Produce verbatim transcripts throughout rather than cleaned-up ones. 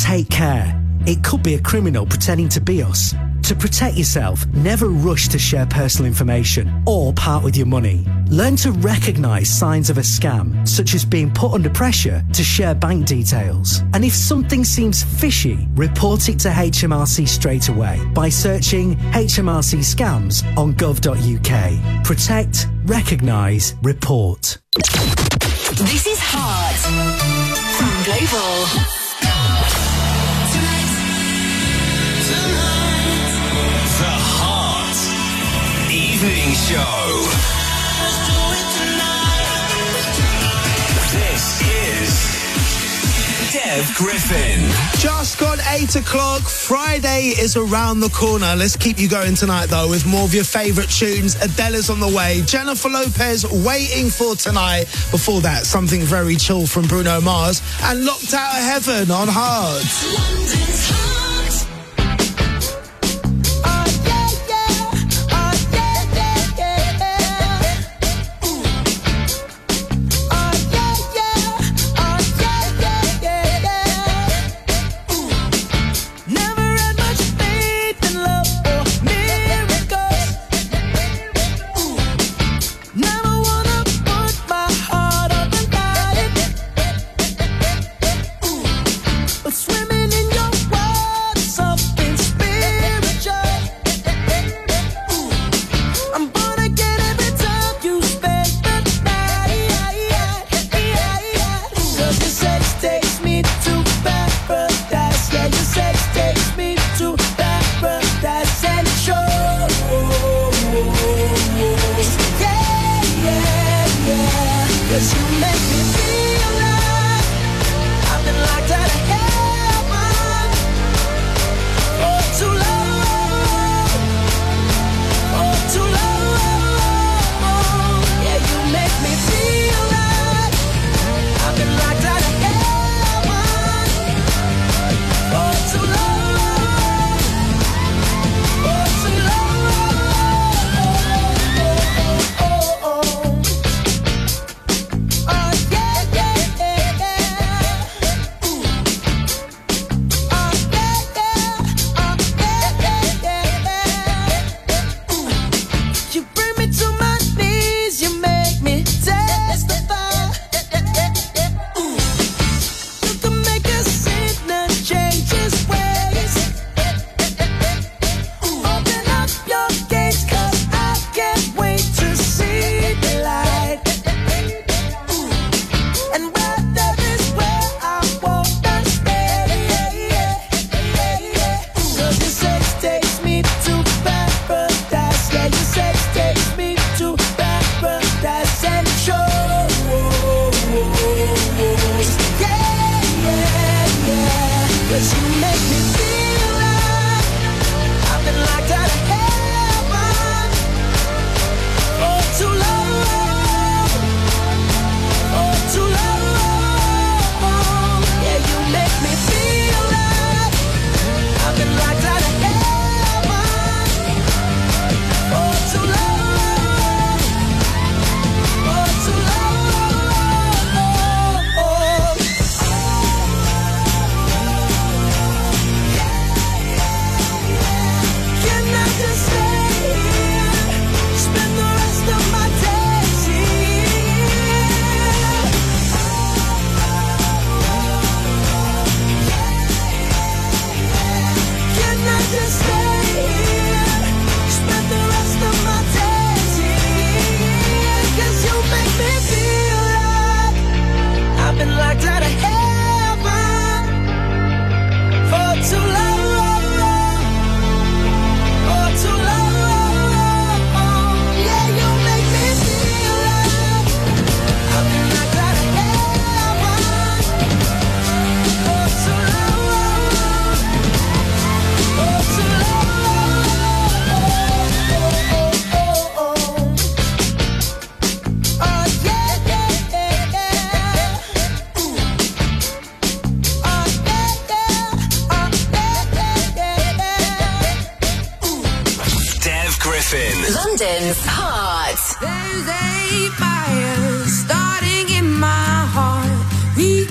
take care. It could be a criminal pretending to be us. To protect yourself, never rush to share personal information or part with your money. Learn to recognise signs of a scam, such as being put under pressure to share bank details. And if something seems fishy, report it to H M R C straight away by searching H M R C scams on gov dot U K. Protect, recognise, report. This is Heart from Global. Evening Show. This is Dev Griffin. Just gone eight o'clock. Friday is around the corner. Let's keep you going tonight, though, with more of your favourite tunes. Adele's on the way. Jennifer Lopez waiting for tonight. Before that, something very chill from Bruno Mars. And Locked Out of Heaven on Heart. London's Heart. London's Heart. There's a fire starting in my heart, reaching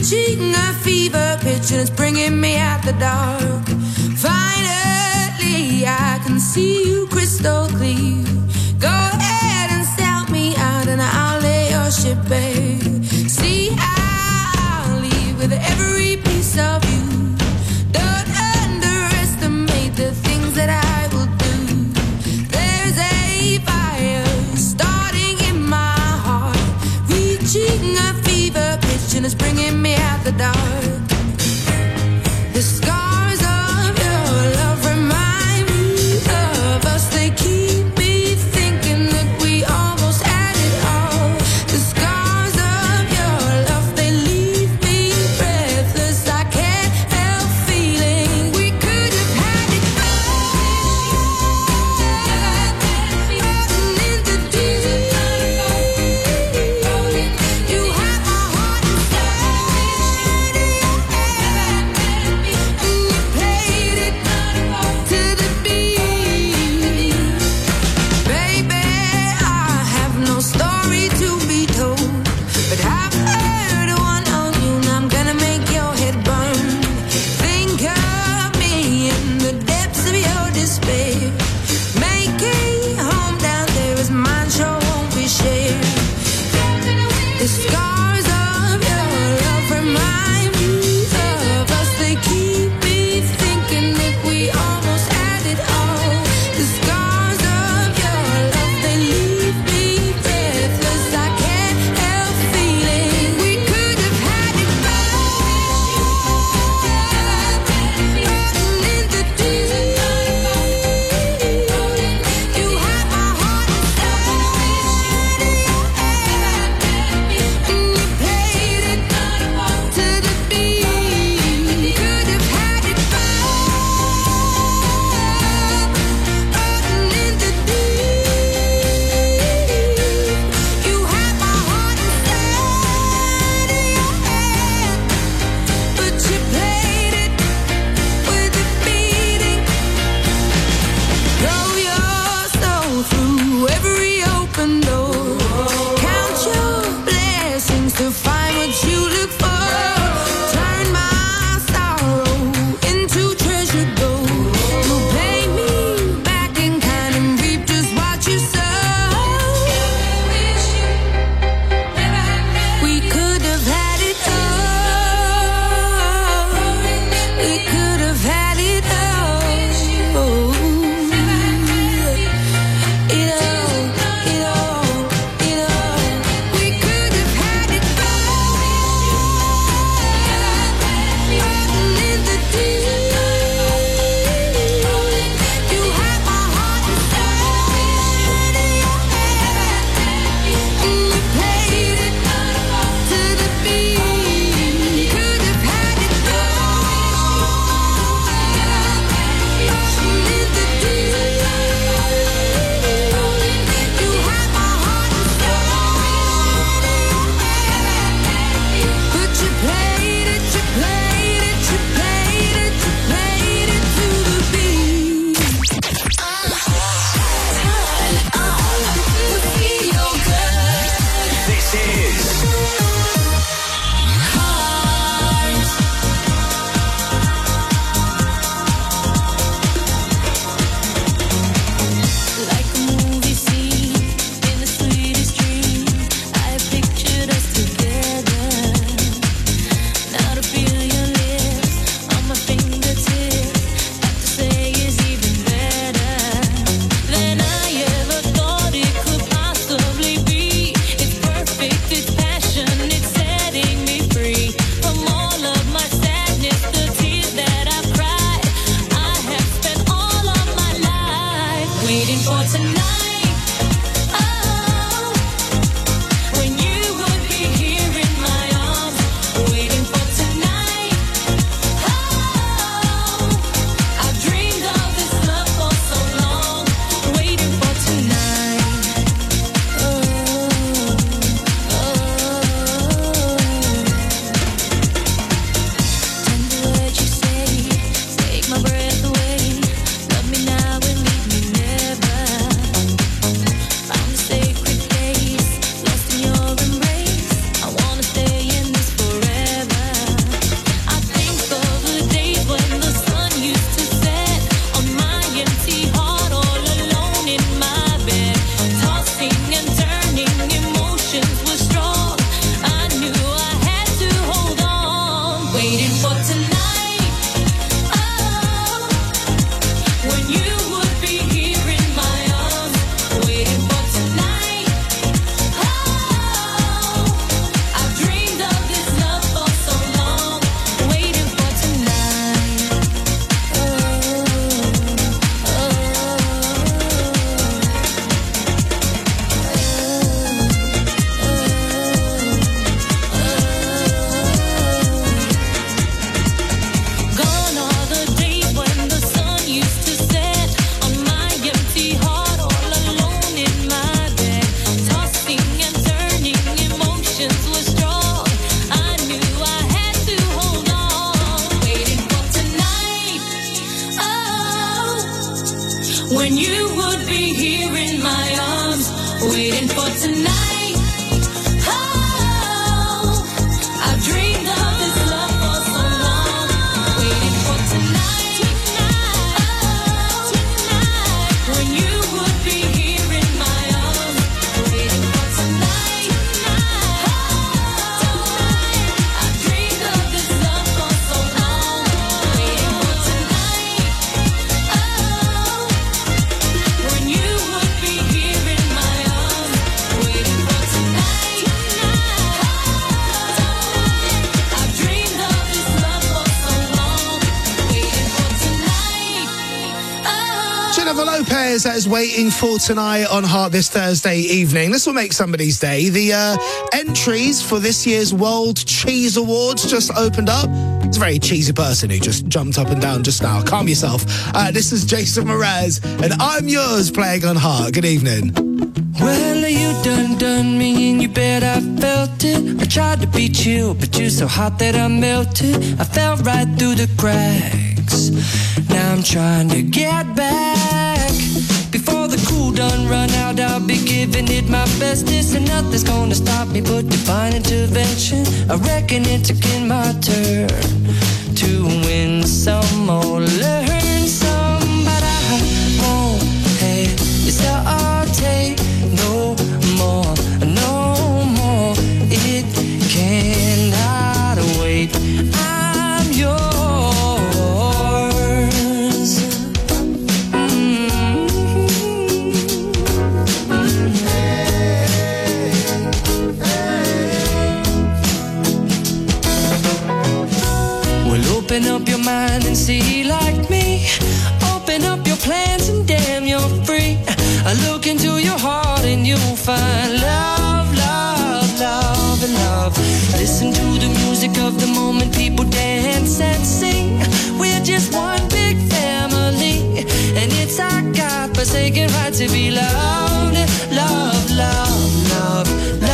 reaching a fever pitch and it's bringing me out the dark. Finally, I can see you crystal clear. Go ahead and sell me out and I'll lay your ship bare. See, I'll leave with every piece of you. Don't underestimate the things that I will do. There's a fire starting in my heart, reaching a fever pitch and it's bringing me out the dark. The scars of your love remind me of us. They keep me thinking that we almost had it all. The scars of your love, they leave me breathless. when you would be here in my arms, waiting for tonight. Oh, I've dreamed of this love for so long, waiting for tonight. Oh, tonight, when you would be here in my arms, waiting for tonight. Oh, I've dreamed of this love for so long, waiting for tonight. Oh, when you would be here in my arms, waiting for tonight. I've dreamed of this love for so long, waiting for tonight. Oh. Jennifer Lopez, that is Waiting for Tonight on Heart this Thursday evening. This will make somebody's day. The uh, entries for this year's World Cheese Awards just opened up. It's a very cheesy person who just jumped up and down just now. Calm yourself. Uh, this is Jason Mraz, and I'm yours playing on Heart. Good evening. Well, you done done me and you bet I felt it. I tried to be chill, but you're so hot that I melted. I fell right through the cracks. Now I'm trying to get back. Before the cool done run out, I'll be giving it my bestest, and nothing's gonna stop me but divine intervention. I reckon it's again my turn to win some or learn some, but I won't hesitate no more, no more. It cannot wait. I'm yours. Mm-hmm. Well, open up your mind and see like me. Open up your plans and damn, you're free. I look into your heart and you'll find love, love, love, and love. Listen to the music of the moment, people dance and sing. We're just one big family, and it's our God-forsaken right to be loved, love, love, love,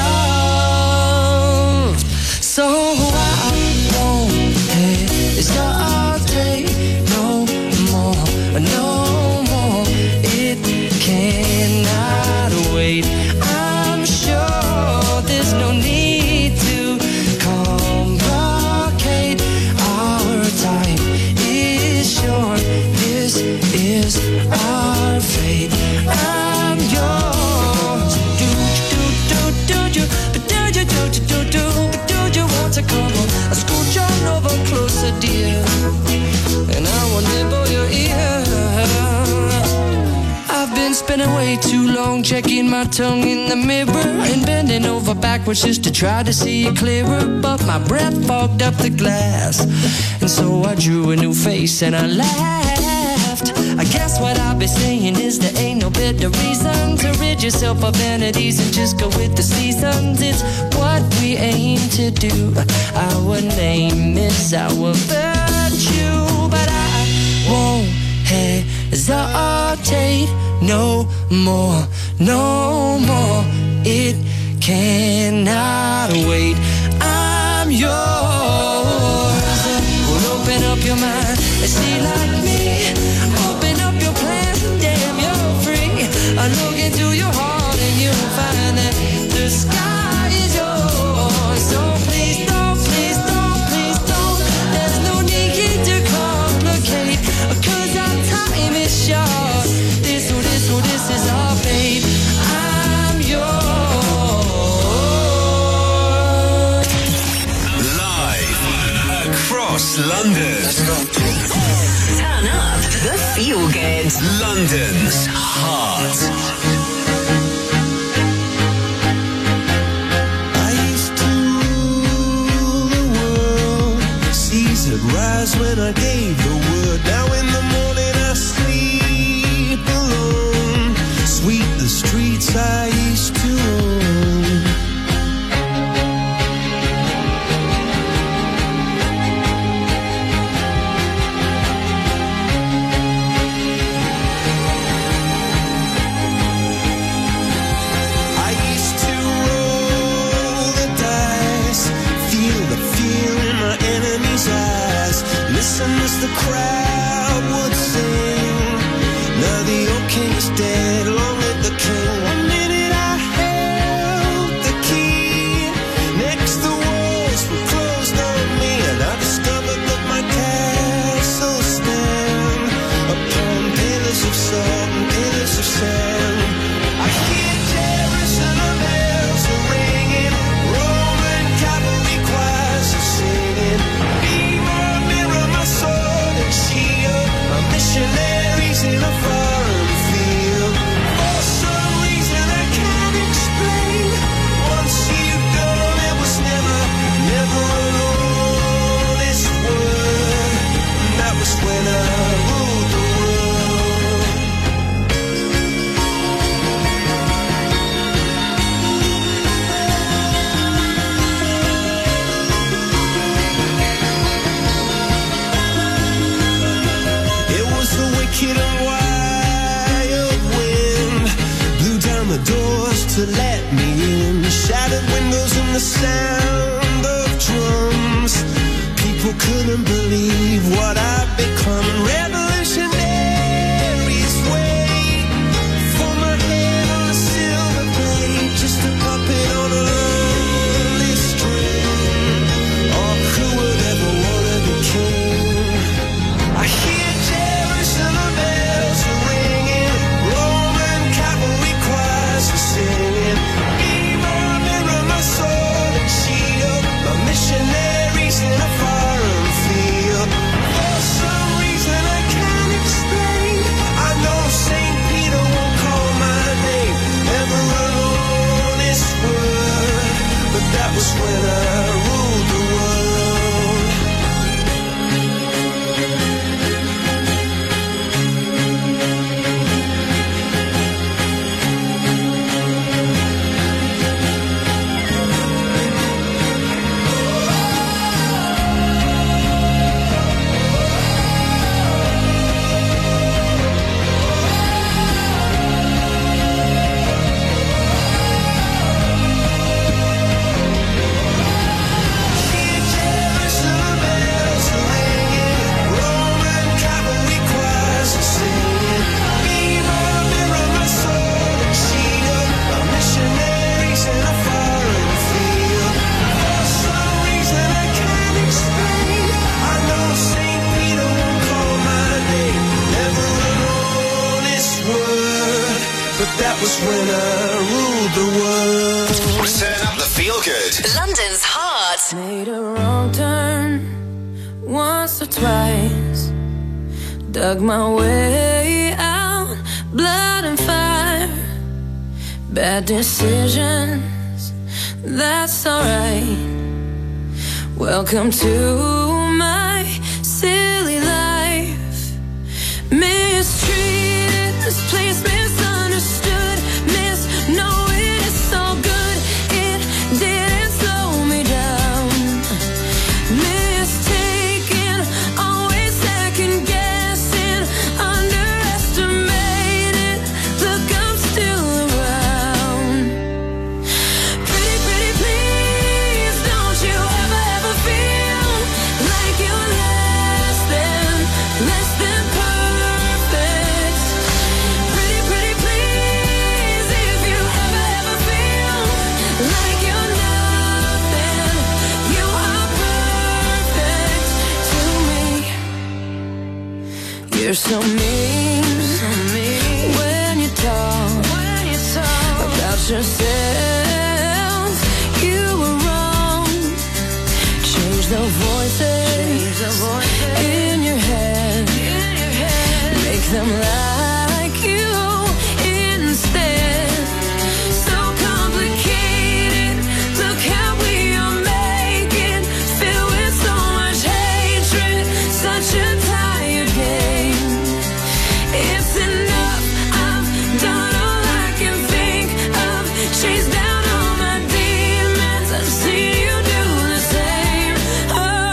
love. So I won't hesitate no more, no more. It cannot wait. I'm sure there's no need to complicate. Our time is short. This is our fate. I'm yours. Do do do do do do do do do do do you want to come on? I scooch on over closer, dear, and I will nibble your ear. I've been spending way too long checking my tongue in the mirror and bending over backwards just to try to see it clearer, but my breath fogged up the glass, and so I drew a new face and I laughed. I guess what I've been saying is there ain't no better reason to rid yourself of vanities and just go with the seasons. It's what we aim to do. Our name is our virtue, but I won't hesitate no more, no more. It cannot wait. I'm yours. Well, open up your mind and see like me. Open up your plans and damn, you're free. I look into your heart and you'll find that the sky is yours. So please don't, please don't, please don't. There's no need to complicate, 'cause our time is short. This, oh, this, oh, this is our fate. I'm yours. Live across London. Turn up the feel good. London's Heart. I used to rule the world. Seas would rise when I gave the word. Now in the morning I sleep alone. Sweep the streets I used to own. I used to roll the dice, feel the fear in my enemy's eyes. Listen as the crowd would sing. Now the old king is dead, long live the king. One minute I held the key, next the walls were closed on me, and I discovered that my castle stand upon pillars of salt and pillars of sand. I hear Jerusalem bells are ringing, Roman cavalry choirs are singing. Be my mirror, my sword and shield, my missionaries in a foreign field. For some reason I can't explain, once you've gone it was never, never an honest word. And that was when I ruled the world. It was the wicked and wild wind, blew down the doors to let me in, shattered windows and the sound of drums. People couldn't believe what I'd become. Revolutionaries wait for my head on a silver plate, just a puppet on a lonely string. Oh, who would ever wanna be king? I hear Jerusalem bells are ringing, Roman cavalry choirs are singing. Be my mirror, my sword and shield, my missionaries in a foreign field. For some reason I can't explain, I know Saint Peter won't call my name, never an honest word, but that was when I ruled the world. Hear Jerusalem bells are ringing, Roman cavalry choirs are singing. Be my mirror, my sword and shield, my missionaries in a foreign field. For some reason I can't explain, I know Saint Peter won't call my name, never an honest word, but that was when I ruled the world. Turn up the feel good. London's heart. Made a wrong turn once or twice, dug my way out, blood and fire, bad decisions, that's alright. Welcome to my silly life. Mistreated, misplaced, misunderstood, misknowing it's so good it didn't slow me down. Mistaken, always second guessing, underestimated, look I'm still around. Pretty, pretty please, don't you ever, ever feel like you're less than, less than perfect. Pretty, pretty please, if you ever, ever feel like you're nothing, you are perfect to me. You're so mean, when you talk, about yourself. You were wrong. Change the voices, in your head. Make them like you instead. So complicated. Look how we are making, filled with so much hatred. Such a tired game. It's enough. I've done all I can think of. Chase down all my demons. I've seen you do the same. Oh,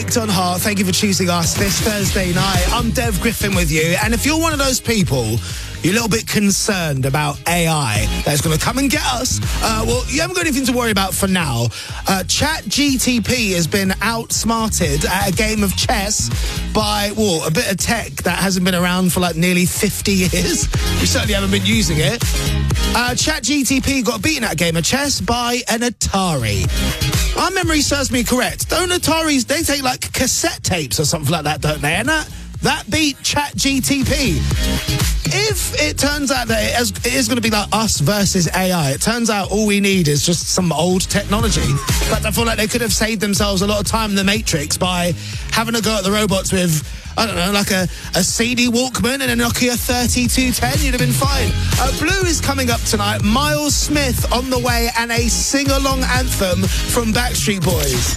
Connect on Heart. Thank you for choosing us this Thursday night. I'm Dev Griffin with you. And if you're one of those people, you're a little bit concerned about A I that's going to come and get us, uh, well, you haven't got anything to worry about for now. Uh, Chat G T P has been outsmarted at a game of chess by, well, a bit of tech that hasn't been around for like nearly fifty years. We certainly haven't been using it. Uh, Chat G T P got beaten at a game of chess by an Atari. Our memory serves me correct. Don't Ataris, they take like cassette tapes or something like that, don't they? And that, that beat Chat G T P. If it turns out that it is, it is going to be like us versus A I, it turns out all we need is just some old technology. But I feel like they could have saved themselves a lot of time in the Matrix by having a go at the robots with, I don't know, like a, a C D Walkman and a Nokia thirty-two ten. You'd have been fine. Uh, Blue is coming up tonight. Miles Smith on the way and a sing-along anthem from Backstreet Boys.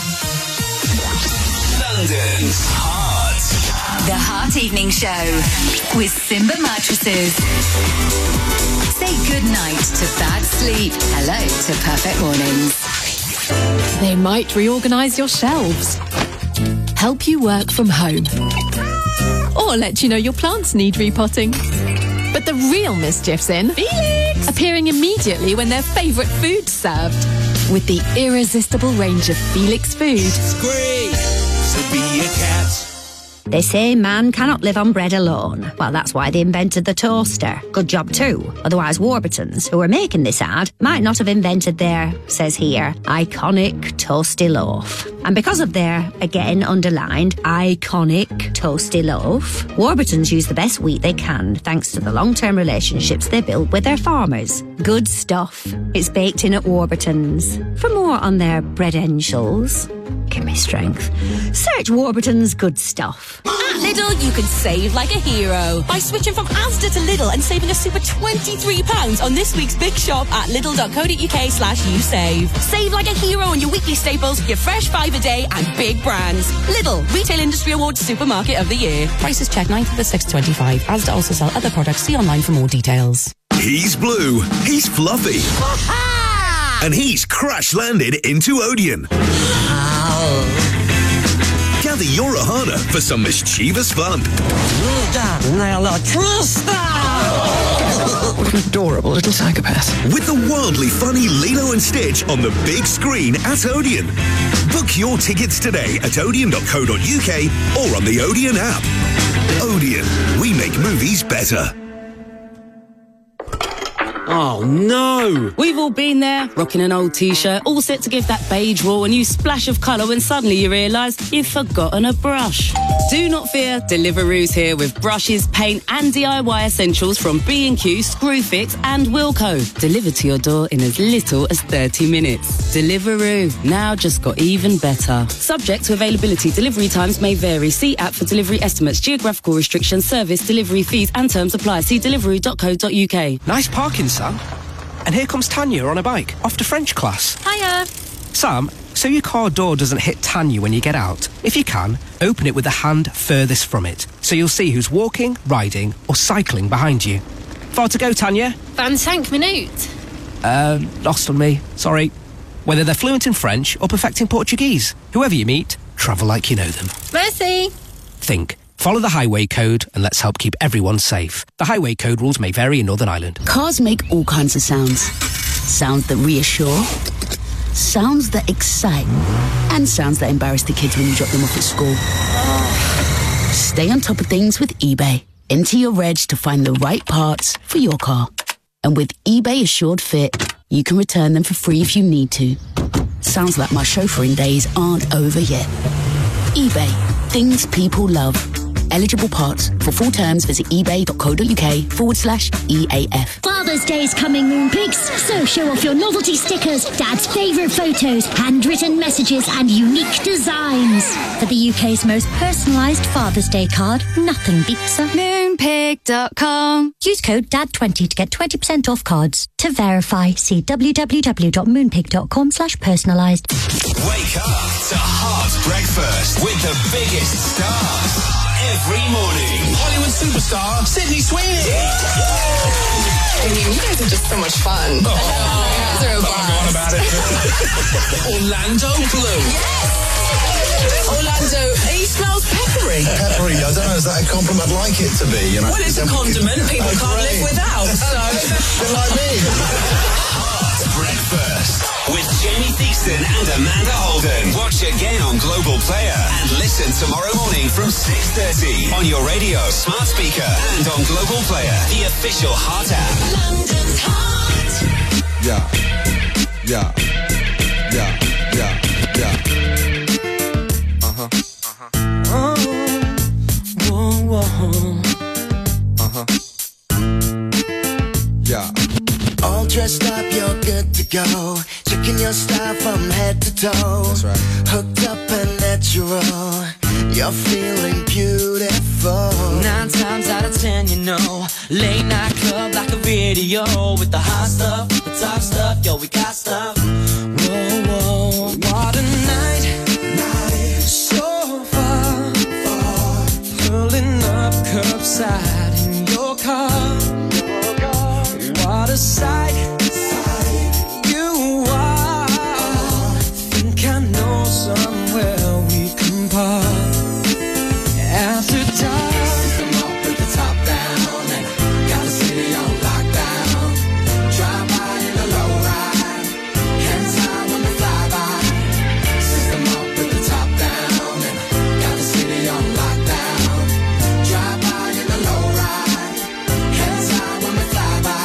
London's Heart. The Heart Evening Show with Simba Mattresses. Say goodnight to bad sleep. Hello to perfect mornings. They might reorganise your shelves, help you work from home, or let you know your plants need repotting. But the real mischief's in Felix, appearing immediately when their favourite food's served. With the irresistible range of Felix food. It's great to be a cat. They say man cannot live on bread alone. Well, that's why they invented the toaster. Good job too. Otherwise, Warburtons, who are making this ad, might not have invented their, says here, iconic toasty loaf. And because of their, again underlined, iconic toasty loaf, Warburtons use the best wheat they can thanks to the long-term relationships they built with their farmers. Good stuff. It's baked in at Warburtons. For more on their bread angels, give me strength. Search Warburton's Good Stuff. At Lidl, you can save like a hero by switching from Asda to Lidl and saving a super twenty-three pounds on this week's big shop at lidl.co.uk slash you save. Save like a hero on your weekly staples, your fresh five a day and big brands. Lidl, Retail Industry Awards Supermarket of the Year. Prices check ninth of the sixth twenty-five. Asda also sell other products. See online for more details. He's blue, he's fluffy, and he's crash-landed into Odeon. Gather your Ohana for some mischievous fun. What an adorable little psychopath. With the wildly funny Lilo and Stitch on the big screen at Odeon. Book your tickets today at odeon dot co dot uk or on the Odeon app. Odeon, we make movies better. Oh no! We've all been there, rocking an old t-shirt, all set to give that beige wall a new splash of colour when suddenly you realise you've forgotten a brush. Do not fear, Deliveroo's here with brushes, paint and D I Y essentials from B and Q, Screwfix and Wilko. Delivered to your door in as little as thirty minutes. Deliveroo, now just got even better. Subject to availability, delivery times may vary. See app for delivery estimates, geographical restrictions, service, delivery fees and terms apply. See deliveroo dot co dot uk. Nice parking, Sam. And here comes Tanya on a bike, off to French class. Hiya. Sam, so your car door doesn't hit Tanya when you get out. If you can, open it with the hand furthest from it, so you'll see who's walking, riding, or cycling behind you. Far to go, Tanya? vingt-cinq minutes. Uh, lost on me. Sorry. Whether they're fluent in French or perfecting Portuguese, whoever you meet, travel like you know them. Merci. Think. Follow the highway code and let's help keep everyone safe. The highway code rules may vary in Northern Ireland. Cars make all kinds of sounds. Sounds that reassure, sounds that excite, and sounds that embarrass the kids when you drop them off at school. Stay on top of things with eBay. Enter your reg to find the right parts for your car. And with eBay Assured Fit, you can return them for free if you need to. Sounds like my chauffeuring days aren't over yet. eBay. Things people love. Eligible parts. For full terms, visit ebay dot co dot uk forward slash EAF. Father's Day's coming, Moonpigs, so show off your novelty stickers, Dad's favourite photos, handwritten messages and unique designs. For the U K's most personalised Father's Day card, nothing beats a moonpig dot com. Use code D A D twenty to get twenty percent off cards. To verify, see w w w dot moonpig dot com slash personalised. Wake up to Heart Breakfast with the biggest stars. Every morning, Hollywood superstar Sydney Sweeney. I mean, you guys are just so much fun. Oh, you guys are a blast. about it. Orlando Bloom. Yes. Orlando, he smells peppery. Peppery, I don't know, is that a compliment? I'd like it to be, you know. Well, it's a condiment people Oh, can't great. live without, so... Bit like me. Hot Breakfast with Jamie Theakston and Amanda Holden. Watch again on Global Player and listen tomorrow morning from six thirty on your radio, smart speaker and on Global Player, the official Hot app. London's Hot. Yeah, yeah, yeah, yeah, yeah. Uh-huh, uh-huh. Oh, whoa, whoa. Uh-huh. Yeah. All dressed up, you're good to go. Checking your style from head to toe. That's right. Hooked up and natural. You're feeling beautiful. Nine times out of ten, you know, late night club like a video with the hot stuff, the top stuff, yo, we got stuff. Whoa, whoa, what a night, night, so far, far, pulling up curbside in your car. Your car. What a sight, sight you are. Think I know somewhere we can park. After dark, system up with the top down, and got the city on lockdown. Drive by in the low ride, hands high when we fly by. System up with the top down, and got the city on lockdown. Drive by in the low ride, hands high when we fly by,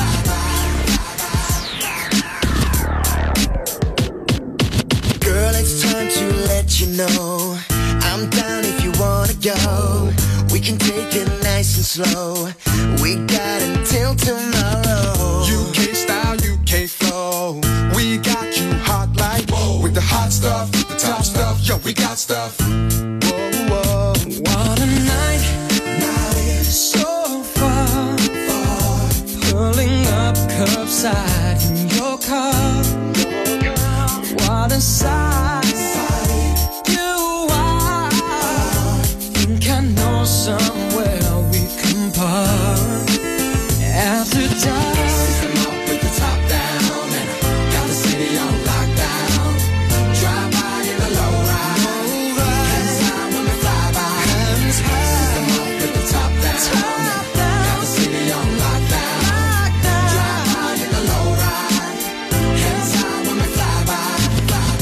fly by. Girl, it's time to let you know I'm down if you wanna go. We can take it nice and slow. We got until tomorrow. U K style, U K flow. We got you hot like whoa. With the hot stuff, the top stuff, yo, we got stuff. Whoa, whoa. What a night, night, so far, far, pulling up curbside in your car. What a sight, you are. Think I know somewhere we can park. After dark, system up with the top down, and got the city on lockdown. Drive by in the low ride, hands high when we fly by. System up with the top down, got the city on lockdown. Drive by in the low ride, hands high when we fly by, fly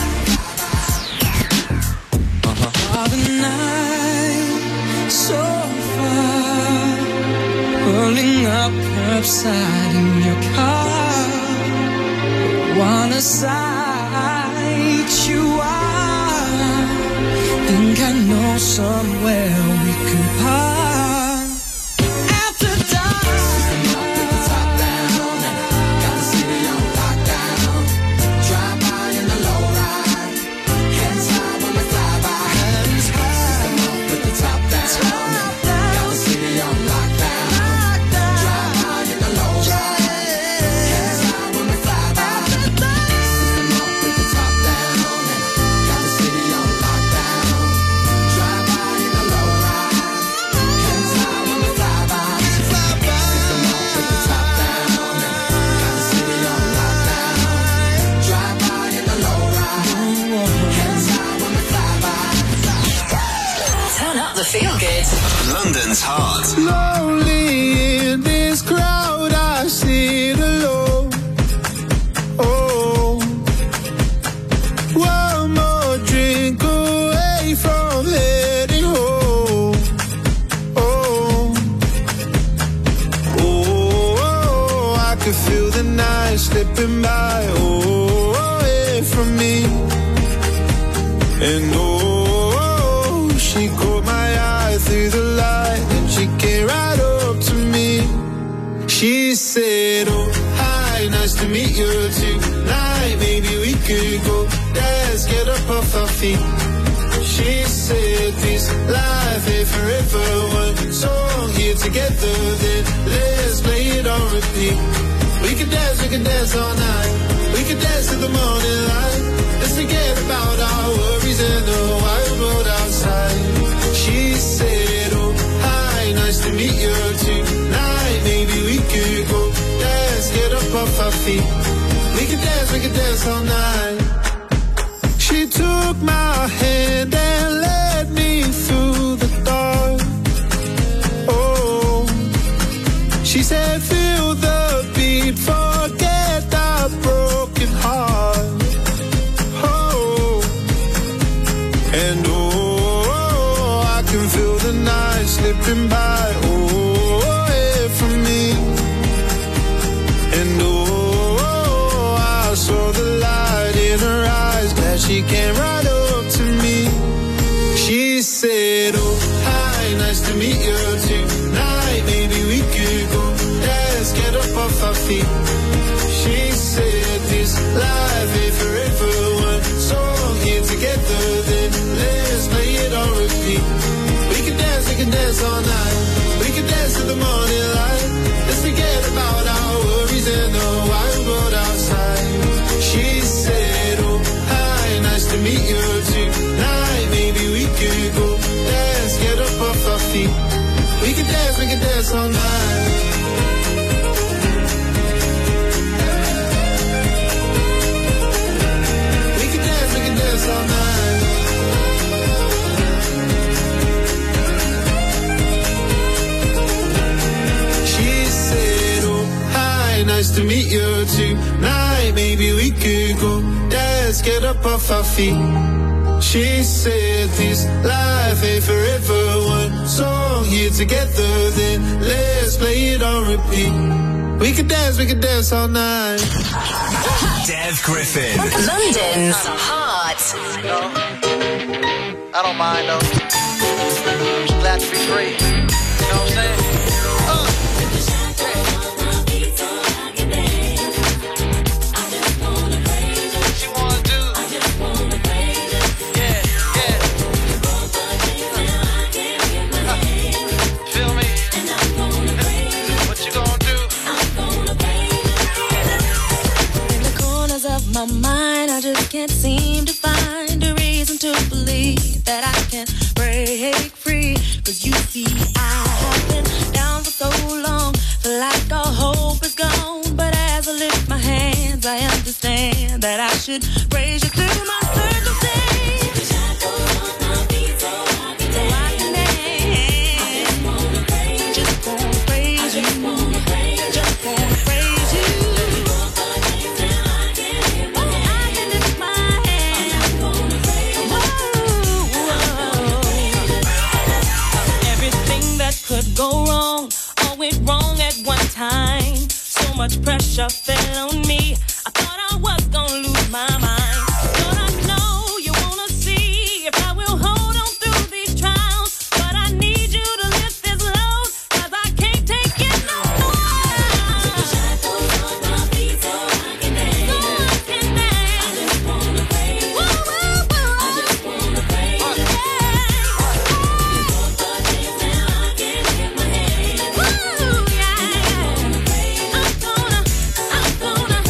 by. What a night, so far, pulling up curbside in your car. What a sight you are. Think I know somewhere we can park. After dark, system up with the top down, and got the city on lockdown. Drive by in the low ride, hands high when we fly by. System up with the top down, and got the city on lockdown. Drive by in the low ride, hands high when we fly by. System up with the top down, and got the city on lockdown. Drive by in the low ride, hands high when we fly by. System up with the top down, and got the city on lockdown. Drive by in the low ride, hands high when we fly by. Turn up the feel good. London's Hot. Lonely in this crowd, I sit alone. Oh, one more drink away from heading home. Oh, oh, I could feel the night slipping by. Oh, away from me. And oh, she caught my eye through the light, and she came right up to me. She said, oh, hi, nice to meet you tonight. Maybe we could go dance, get up off our feet. She said, this life ain't forever. One song here together, then let's play it on repeat. We could dance, we could dance all night. We could dance to the morning light. Let's forget about our worries and the wild world outside. She said, oh, hi, nice to meet you tonight. Maybe we could go dance, get up off our feet. We could dance, we could dance all night. She took my hand and led me through the dark. Oh, she said, feel the beat, forget that broken heart. Oh, and oh, I can feel the night slipping by. Oh, away from me. And oh, I saw the light in her eyes, glad she came right up to me. She said, oh, hi, nice to meet you tonight. Maybe we could go dance, get up off our feet. She said, this life ain't forever. One song here together, then let's play it on repeat. We can dance, we can dance all night. We can dance to the morning light. Let's forget about our worries and the wild world outside. She said, oh, hi, nice to meet you tonight. Maybe we could go dance, get up off our feet. We can dance, we can dance all night. We can dance, we can dance all night. She said, oh, hi, nice to meet you tonight. Maybe we could go dance, get up off our feet. She said, this life ain't forever. One song here together, then let's play it on repeat. We can dance, we can dance all night. Dev Griffin. London's Heart. I don't mind though. Just glad to be free. You know what I'm saying? Uh. My mind, I just can't seem to find a reason to believe that I can break free. Cause you see, I have been down for so long, feel like all hope is gone. But as I lift my hands, I understand that I should praise you through my circumstance. Go wrong, all went wrong at one time. So much pressure fell on me. I thought I was gonna lose my mind. But I know you wanna see if I will hold on through these trials. But I need you to lift this load, cause I can't take it no more. Shackles on my feet so I can dance. So I can dance. I just wanna praise. Whoa, whoa, whoa. I just wanna praise. Yeah. I'm gonna, I'm gonna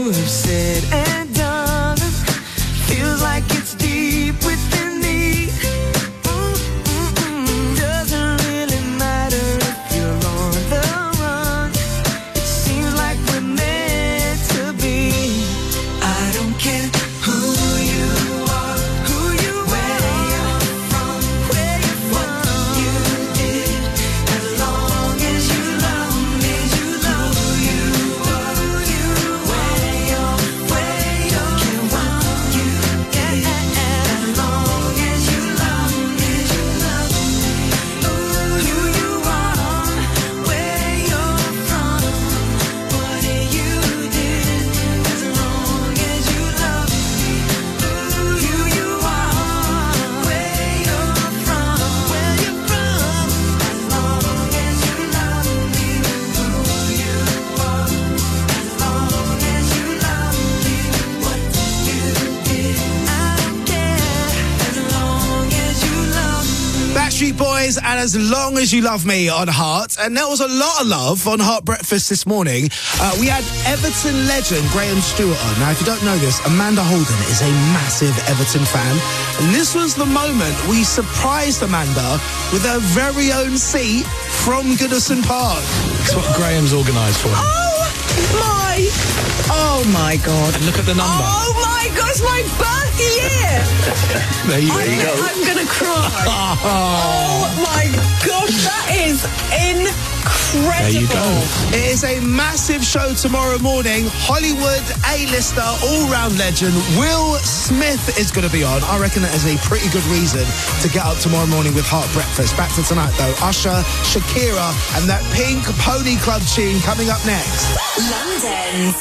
you have said and done feels like it's deep within me. Mm-mm-mm. Doesn't really matter if you're on the run. It seems like we're meant to be. I don't care who you are, who you where you're from, where you're from, what you did, as long as you love me, you love who you are, who you where you're, where you're, don't care what you did, as long as you love me, you love me, who you are, where you're from, what you did, as long as you love me, who you are, where you're from, where you're from, as long as you love me, who you are, as long as you love me, what you did, I don't care, as long as you love me. Backstreet Boys and As Long As You Love Me on Heart. And there was a lot of love on Heart Breakfast this morning. Uh, we had Everton legend Graham Stewart on. Now, if you don't know this, Amanda Holden is a massive Everton fan. And this was the moment we surprised Amanda with her very own seat from Goodison Park. That's what Graham's organised for. Oh my! Oh my God! And look at the number. Oh my God! It's my birth year. There you, I'm, there you go. I'm gonna cry. Oh my God! That is incredible. There you go. It is a massive show tomorrow morning. Hollywood A-lister, all-round legend Will Smith is going to be on. I reckon that is a pretty good reason to get up tomorrow morning with Heart Breakfast. Back to tonight, though. Usher, Shakira, and that Pink Pony Club tune coming up next. London's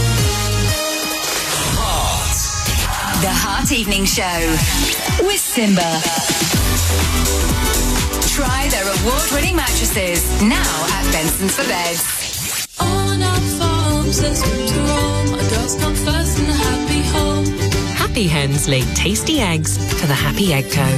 Heart. The Heart Evening Show with Simba. Try their award-winning mattresses now at Benson's for Beds. On our farms, there's room to roam. A girl's come first in the happy home. Happy hens lay tasty eggs for the Happy Egg Co.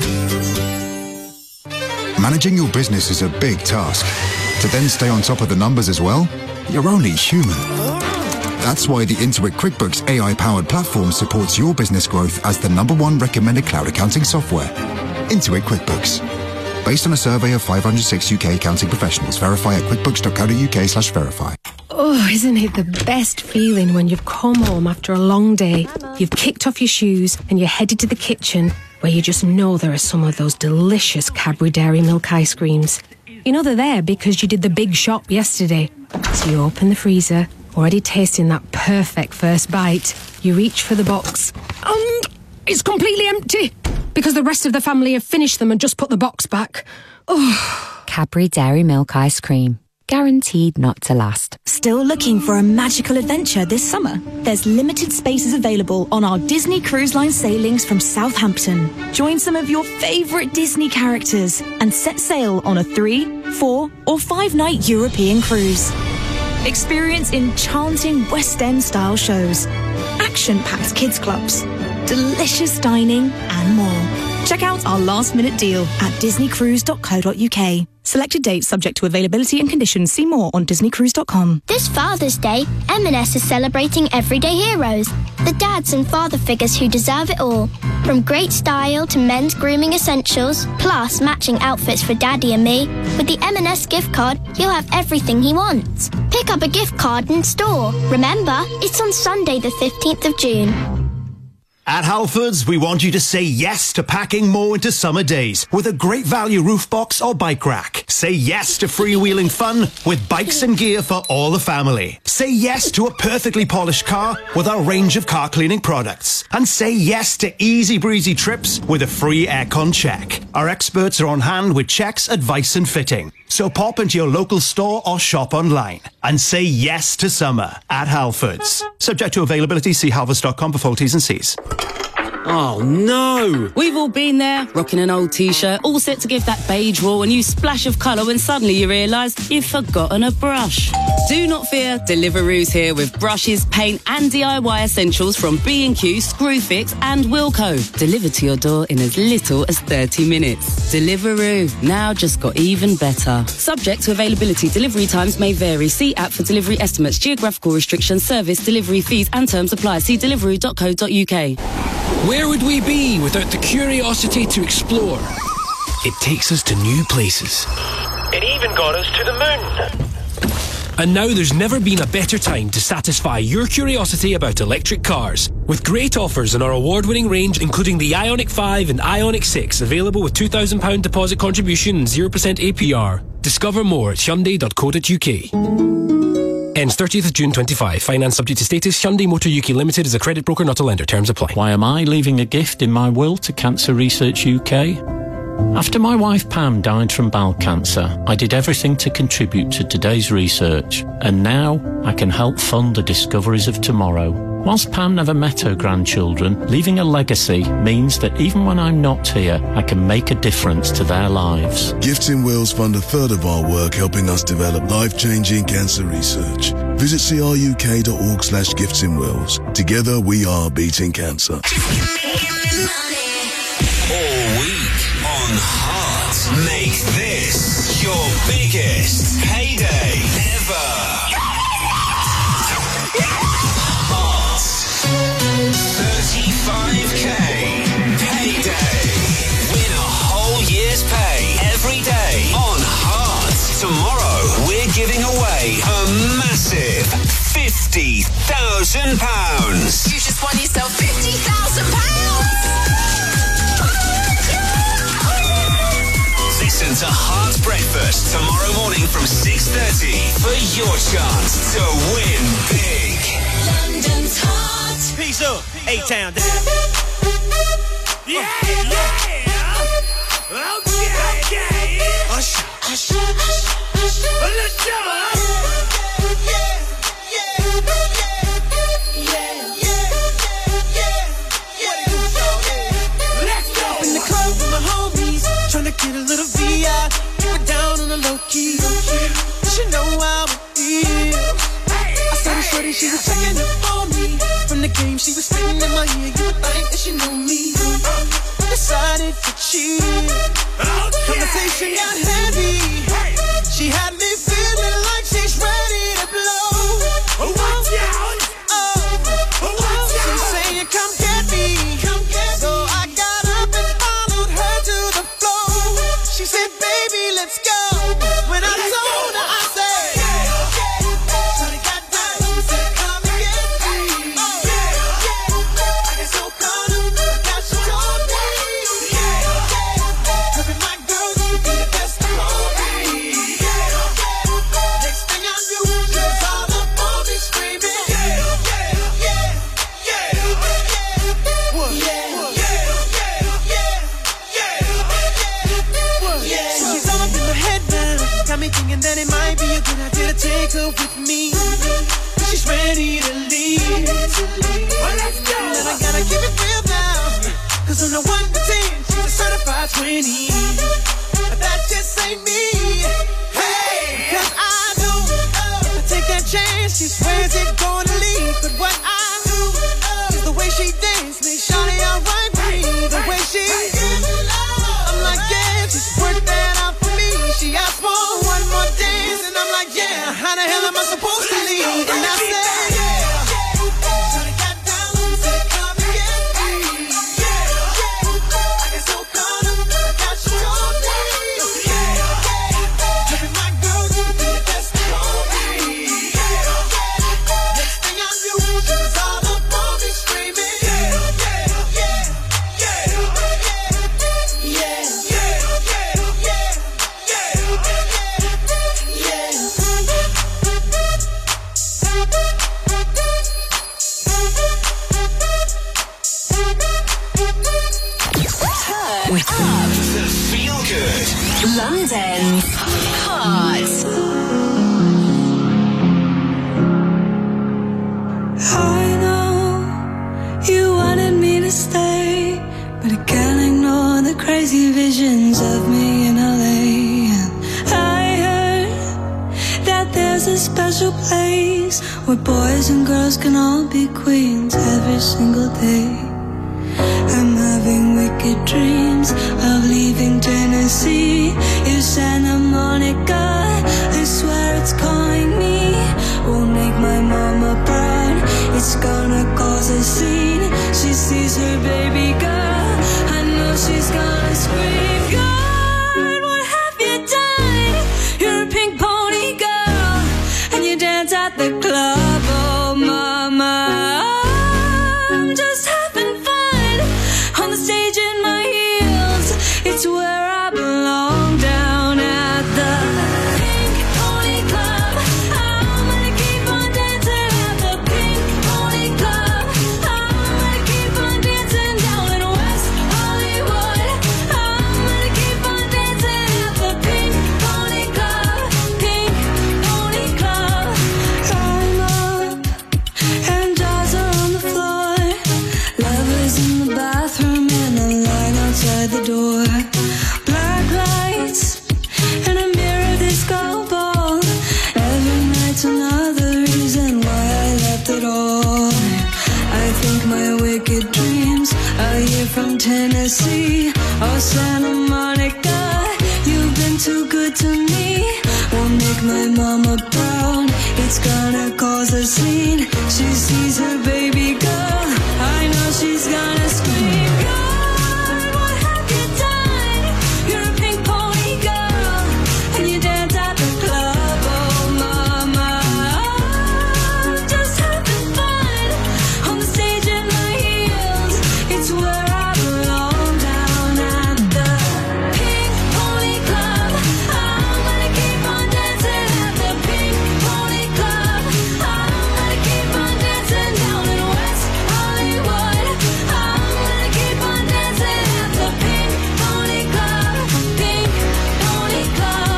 Managing your business is a big task. To then stay on top of the numbers as well, you're only human. That's why the Intuit QuickBooks A I-powered platform supports your business growth as the number one recommended cloud accounting software. Intuit QuickBooks. Based on a survey of five hundred six U K accounting professionals. Verify at quickbooks.co.uk slash verify. Oh, isn't it the best feeling when you've come home after a long day, you've kicked off your shoes and you're headed to the kitchen where you just know there are some of those delicious Cadbury Dairy Milk ice creams. You know they're there because you did the big shop yesterday. So you open the freezer, already tasting that perfect first bite. You reach for the box and it's completely empty because the rest of the family have finished them and just put the box back. Oh. Cadbury Dairy Milk Ice Cream. Guaranteed not to last. Still looking for a magical adventure this summer? There's limited spaces available on our Disney Cruise Line sailings from Southampton. Join some of your favourite Disney characters and set sail on a three, four or five night European cruise. Experience enchanting West End style shows, action-packed kids clubs, delicious dining and more. Check out our last minute deal at disney cruise dot co dot uk. Selected dates subject to availability and conditions. See more on disney cruise dot com. This Father's Day, M and S is celebrating everyday heroes, the dads and father figures who deserve it all. From great style to men's grooming essentials, plus matching outfits for Daddy and me, with the M and S gift card, you'll have everything he wants. Pick up a gift card in store. Remember, it's on Sunday the fifteenth of June. At Halfords, we want you to say yes to packing more into summer days with a great value roof box or bike rack. Say yes to freewheeling fun with bikes and gear for all the family. Say yes to a perfectly polished car with our range of car cleaning products. And say yes to easy breezy trips with a free aircon check. Our experts are on hand with checks, advice and fitting. So pop into your local store or shop online and say yes to summer at Halfords. Subject to availability, see halfords dot com for full T's and C's. Oh, no! We've all been there, rocking an old T-shirt, all set to give that beige wall a new splash of colour when suddenly you realise you've forgotten a brush. Do not fear, Deliveroo's here with brushes, paint and D I Y essentials from B and Q, Screwfix and Wilko. Delivered to your door in as little as thirty minutes. Deliveroo, now just got even better. Subject to availability, delivery times may vary. See app for delivery estimates, geographical restrictions, service, delivery fees and terms apply. See deliveroo dot co dot uk. Where would we be without the curiosity to explore? It takes us to new places. It even got us to the moon. And now there's never been a better time to satisfy your curiosity about electric cars. With great offers on our award-winning range, including the Ioniq five and Ioniq six, available with two thousand pounds deposit contribution and zero percent A P R. Discover more at hyundai dot co dot uk. Ends thirtieth of June twenty-five. Finance subject to status. Hyundai Motor U K Limited is a credit broker, not a lender. Terms apply. Why am I leaving a gift in my will to Cancer Research U K? After my wife Pam died from bowel cancer, I did everything to contribute to today's research, and now I can help fund the discoveries of tomorrow. Whilst Pam never met her grandchildren, leaving a legacy means that even when I'm not here, I can make a difference to their lives. Gifts in Wills fund a third of our work helping us develop life-changing cancer research. Visit c r u k dot org slash gifts in wills. Together we are beating cancer. All week on Heart, make this your biggest payday ever. Heart, thirty-five k payday. Win a whole year's pay every day on Heart. Tomorrow we're giving away a massive fifty thousand pounds. You just won yourself fifty thousand pounds. Listen to Heart Breakfast tomorrow morning from six thirty for your chance to win big. London's Heart. Peace up, A-Town. Yeah, yeah. Okay, okay. Hush, hush, hush, hush. Let's go. Tryna get a little V I, keep it down on the low key. She know how it feel. I saw the shorty, she was checking up on me. From the game, she was spitting in my ear. You would think that she knew me. Decided to cheat. Conversation got heavy. She had me feeling like she's ready to blow. Watch out! Oh, she's saying, come get me. So I got up and followed her to the floor. She said, baby, let's go. When I told her, I said, shawty got down, she said, come and get me. I get so caught up, now she told me. Her and my girl, you be the best of all me. Next thing I knew, she was all up on me screaming. Yeah, yeah, yeah, yeah, yeah. What? Yeah. She's all up in my head now, got me thinking that it might be a good idea to take her with me. She's ready to leave. Well, let's go. And I gotta keep it real now, cause on the one to ten, she's a certified twenty. But that just ain't me. Hey, cause I know if I take that chance, she swears it's gonna leave. But what I do is the way she dance makes shawty alright with me. The way she I'm like, yeah, just work that out for me. She asked for one more dance, and I'm like, yeah, how the hell am I supposed to leave? And I said, yeah. Shawty got down, said, come and get me. I get so caught up, now she told me. Her and my girl, you be the best of me. Next thing I knew, she was all up on me screaming. Yeah, yeah, yeah, yeah, yeah, yeah. special place where boys and girls can all be queens every single day. I'm having wicked dreams of leaving Tennessee. In Santa Monica, I swear it's calling me. Won't make my mama proud, it's gonna cause a scene. She sees her baby girl, I know she's gonna scream. God, what have you done? You're a pink pony girl, and you dance at the club. Oh mama, I'm just having fun on the stage in my heels. It's where I belong, down at the Pink Pony Club. I'm gonna keep on dancing at the Pink Pony Club. I'm gonna keep on dancing down in West Hollywood. I'm gonna keep on dancing at the Pink Pony Club. Pink Pony Club. I'm up and dolls are on the floor. Lovers in the bathroom and a line outside the door. Black lights and a mirror disco ball. Every night's another reason why I left it all. I think my wicked dreams are here from Tennessee or Santa Monica. You've been too good to me. Won't make my mama proud, it's gonna cause a scene. She sees her baby girl, I know she's gonna scream. God, what have you done? You're a pink pony girl, and you dance at the club. Oh mama, I'm just having fun on the stage in my heels. It's where I belong, down at the Pink Pony Club. I'm gonna keep on dancing at the Pink Pony Club. I'm gonna keep on dancing down in West Hollywood. I'm gonna keep on dancing at the Pink Pony Club. Pink Pony Club.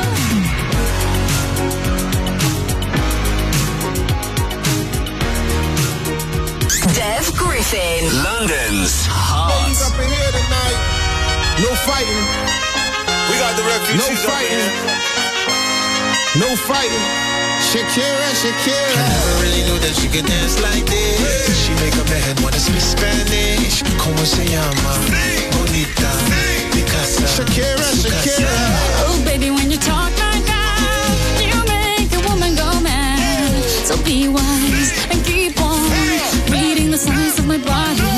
Dev Griffin. London's Ladies heart. up in here tonight. No fighting. We got the refugees No up fighting. here. No fighting. Shakira, Shakira. I never really knew that she could dance like this. She make a man wanna speak Spanish. Como se llama? Bonita. Picasa. Shakira, Shakira. Oh, baby, when you talk like that, you make a woman go mad. So be wise and keep on reading the signs of my body.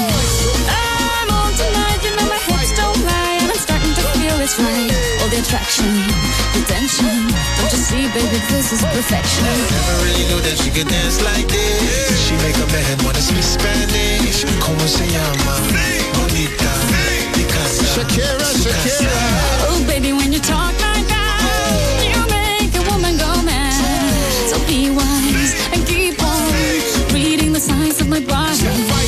I'm on tonight, you know my hips don't lie, and I'm starting to feel it's right. All the attraction, the tension. Don't you see, baby, this is perfection. Never really knew that she could dance like this. She make a man wanna speak Spanish. Como se llama? Bonita. Picasa. Shakira, Shakira. Oh, baby, when you talk like that, you make a woman go mad. So be wise and keep on reading the signs of my body.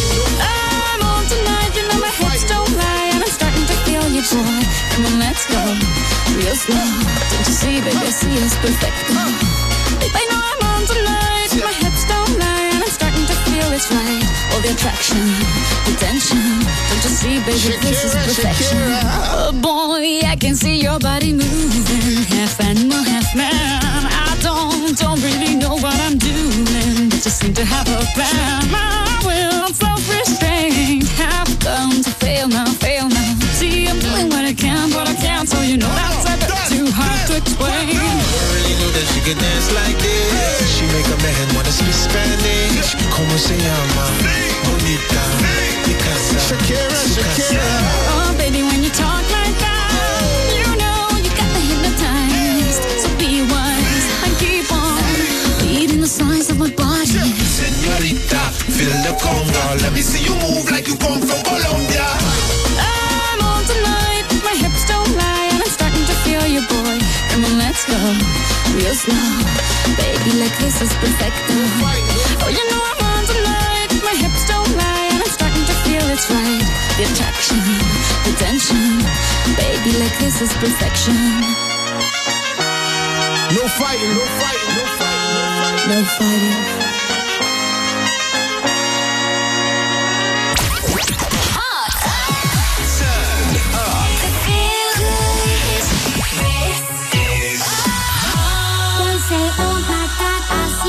I'm on tonight, you know my hips don't lie, and I'm starting to feel you, boy. Come on, let's go, real slow. Don't you see, baby, I see it's perfect. Babe, I know I'm on tonight, my hips don't lie, and I'm starting to feel it's right. All the attraction, the tension. Don't you see, baby, this is perfection. Oh boy, I can see your body moving, half animal, half man. I don't, don't really know what I'm doing, but just seem to have a plan. My will, self-restraint, have come to fail now, fail now. See, I'm doing what I can, but I can't, so you know that's a bit too hard to explain. Never really knew that she could dance like this. She make a man wanna speak Spanish. Como se llama? Bonita. Picasa. Shakira, Shakira. Oh, baby, when you talk like that, you know you got me hypnotized. So be wise and keep on reading the signs of my body. Señorita, feel the conga. Let me see you move like you come from Colombia. I'm on tonight, my hips don't lie, and I'm starting to feel you, boy. Come on, let's go, real slow. Baby, like this is perfect. Oh, you know I'm on tonight, my hips don't lie, and I'm starting to feel it's right. The attraction, the tension. Baby, like this is perfection. No fighting, no fighting, no fighting, no fighting. Say, oh my God, I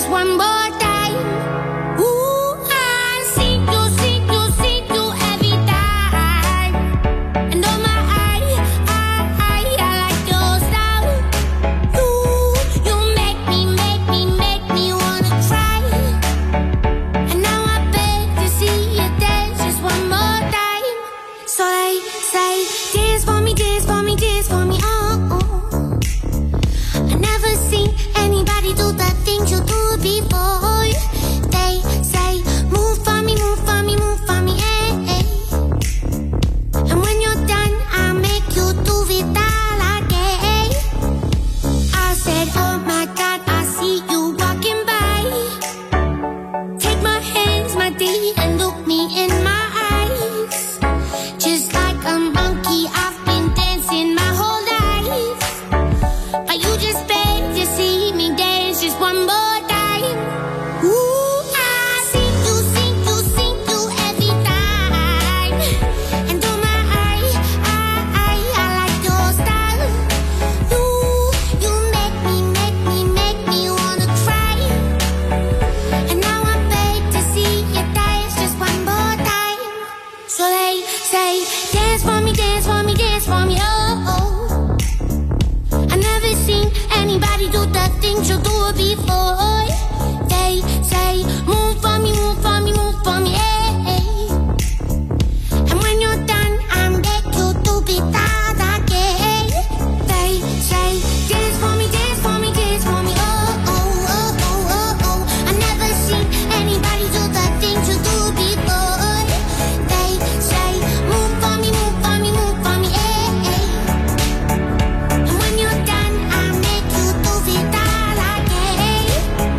one more time. Ooh, I see you, see you, see you every time. And oh my, I, I, I, I like your style. You, you make me, make me, make me wanna cry. And now I beg to see you dance just one more time. So they say, dance for me, dance for me, dance for me, oh, oh. I never seen anybody do the things you do before. They say, move for me, move for me, move for me, eh, eh. And when you're done, I'll make you do it all again. I said, oh my God, I see you walking by. Take my hands, my D, and look me in my eyes. Just like a monkey, I've been dancing my whole life. But you just beg to see me dance just one more time. Ooh, I see you, see you, see you every time. And oh my, I, I, I, I like your style. You, you make me, make me, make me wanna cry. And now I beg to see you dance just one more time. So they say, dance for me, dance for me, dance for me, oh, oh. I never seen anybody do the things you do before. They say, move for me, move for me, move for me, eh, eh. And when you're done, I'll make you do it all again. They say, dance for me, dance for me, dance for me, oh, oh, oh, oh, oh, oh. I never seen anybody do the things you do before. They say, move for me, move for me, move for me, eh, eh. And when you're done, I'll make you do it all again.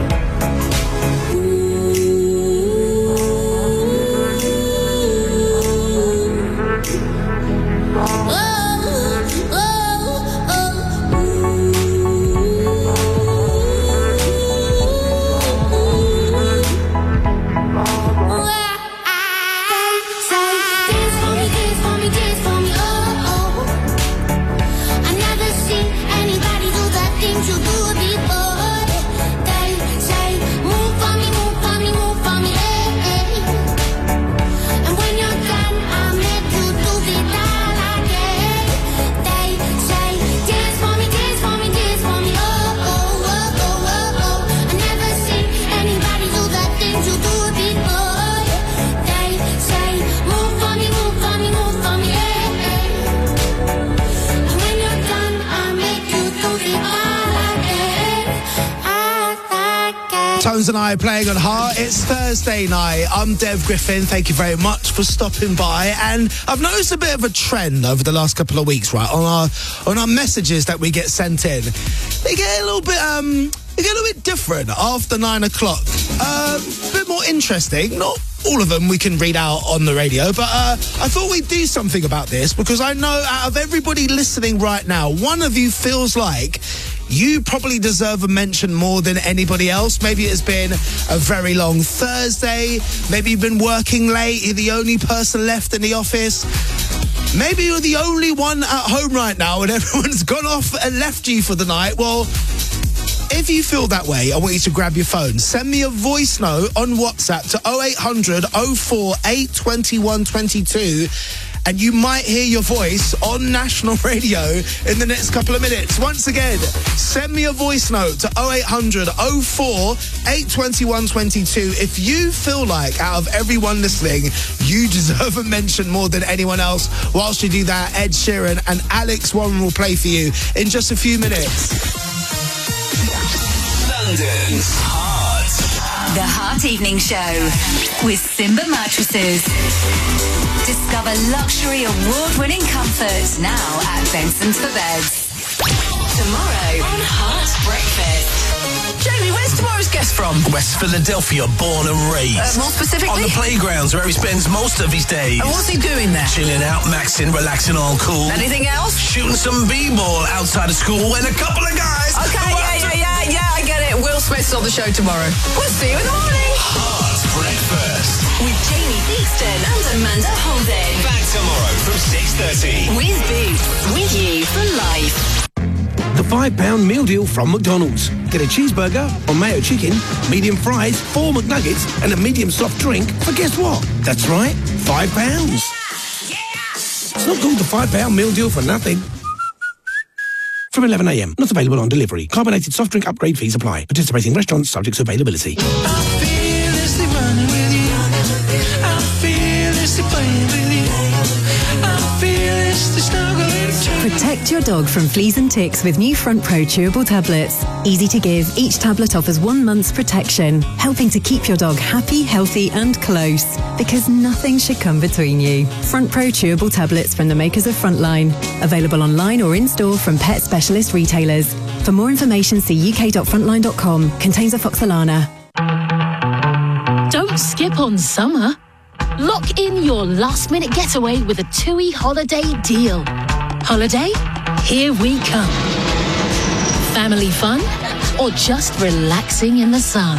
Tones and I are playing on Heart. It's Thursday night. I'm Dev Griffin. Thank you very much for stopping by. And I've noticed a bit of a trend over the last couple of weeks, right, on our on our messages that we get sent in. They get a little bit um they get a little bit different after nine o'clock. Uh, a bit more interesting. Not all of them we can read out on the radio, but uh, I thought we'd do something about this because I know out of everybody listening right now, one of you feels like you probably deserve a mention more than anybody else. Maybe it's been a very long Thursday. Maybe you've been working late. You're the only person left in the office. Maybe you're the only one at home right now and everyone's gone off and left you for the night. Well, if you feel that way, I want you to grab your phone. Send me a voice note on WhatsApp to oh eight hundred oh four eight two one two two. And you might hear your voice on national radio in the next couple of minutes. Once again, send me a voice note to oh eight hundred oh four eight two one two two. If you feel like out of everyone listening, you deserve a mention more than anyone else. Whilst you do that, Ed Sheeran and Alex Warren will play for you in just a few minutes. London's Heart. The Heart Evening Show with Simba Mattresses. Discover luxury award-winning comfort now at Benson's for Beds. Tomorrow on Heart Breakfast. Jamie, where's tomorrow's guest from? West Philadelphia, born and raised. Uh, more specifically? On the playgrounds where he spends most of his days. And what's he doing there? Chilling out, maxing, relaxing, all cool. Anything else? Shooting some b-ball outside of school when a couple of guys... Okay, yeah, yeah, yeah, yeah, I get it. Will Smith's on the show tomorrow. We'll see you in the morning. Heart Breakfast. With Jamie Theakston and Amanda Holden. Back tomorrow from six thirty. With Boots. With you for life. The five pound meal deal from McDonald's. Get a cheeseburger or mayo chicken, medium fries, four McNuggets, and a medium soft drink for guess what? That's right, five pounds. It's not called the five pound meal deal for nothing. From eleven a m. Not available on delivery. Carbonated soft drink upgrade fees apply. Participating restaurants subject to availability. Protect your dog from fleas and ticks with new Front Pro chewable tablets. Easy to give, each tablet offers one month's protection, helping to keep your dog happy, healthy and close. Because nothing should come between you. Front Pro chewable tablets from the makers of Frontline. Available online or in-store from pet specialist retailers. For more information, see u k dot frontline dot com. Contains afoxolana. Don't skip on summer. Lock in your last-minute getaway with a TUI holiday deal. Holiday? Here we come. Family fun? Or just relaxing in the sun?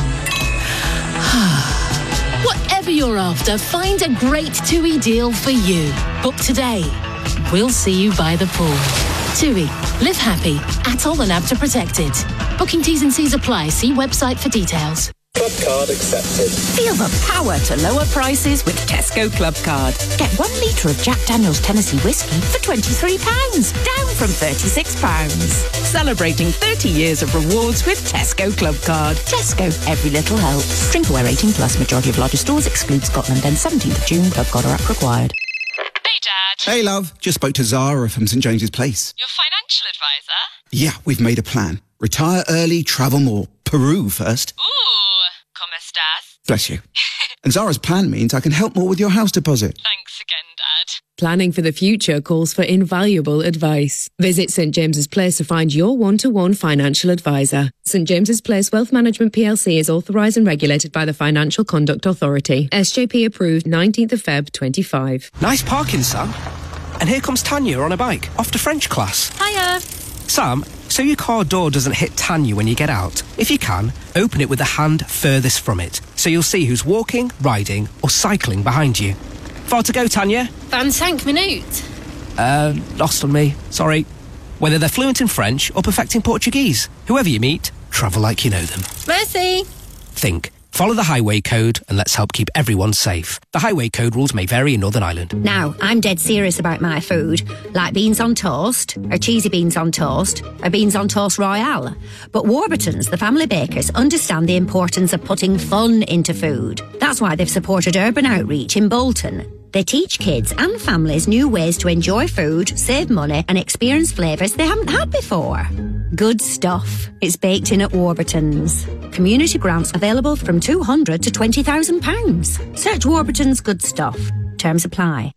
Whatever you're after, find a great TUI deal for you. Book today. We'll see you by the pool. TUI. Live happy. Atoll and A B T A protected. Booking T's and C's apply. See website for details. Club Card accepted. Feel the power to lower prices with Tesco Club Card. Get one litre of Jack Daniel's Tennessee whiskey for twenty-three pounds, down from thirty-six pounds. Celebrating thirty years of rewards with Tesco Club Card. Tesco, every little helps. Drink aware eighteen plus, majority of larger stores exclude Scotland. End seventeenth of June, Club Card or app required. Hey, Dad. Hey, love. Just spoke to Zara from St James's Place. Your financial advisor? Yeah, we've made a plan. Retire early, travel more. Peru first. Ooh. ¿Cómo estás? Bless you. And Zara's plan means I can help more with your house deposit. Thanks again, Dad. Planning for the future calls for invaluable advice. Visit St James's Place to find your one-to-one financial advisor. St James's Place Wealth Management P L C is authorised and regulated by the Financial Conduct Authority. S J P approved nineteenth of February twenty-five. Nice parking, Sam. And here comes Tanya on a bike, off to French class. Hiya. Sam, so your car door doesn't hit Tanya when you get out. If you can, open it with the hand furthest from it, so you'll see who's walking, riding, or cycling behind you. Far to go, Tanya? vingt-cinq minutes. Uh, lost on me. Sorry. Whether they're fluent in French or perfecting Portuguese, whoever you meet, travel like you know them. Merci. Think. Follow the highway code and let's help keep everyone safe. The highway code rules may vary in Northern Ireland. Now, I'm dead serious about my food, like beans on toast, or cheesy beans on toast, or beans on toast royale. But Warburton's, the family bakers, understand the importance of putting fun into food. That's why they've supported urban outreach in Bolton. They teach kids and families new ways to enjoy food, save money, and experience flavours they haven't had before. Good stuff. It's baked in at Warburton's. Community grants available from two hundred to twenty thousand pounds. Search Warburton's Good Stuff. Terms apply.